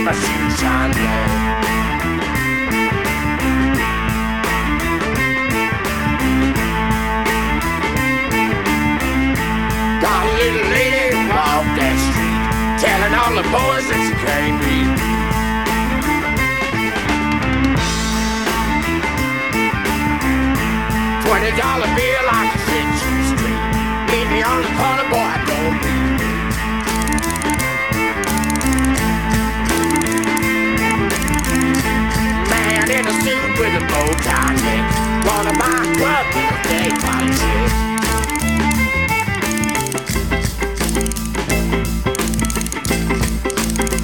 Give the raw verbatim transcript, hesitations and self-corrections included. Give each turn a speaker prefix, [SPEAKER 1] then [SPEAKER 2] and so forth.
[SPEAKER 1] my shoes shine bright. Got a little lady walk that street, telling all the boys that she can't read. Twenty dollar bill, I can set you straight. Meet me on the corner, boy, I don't need it.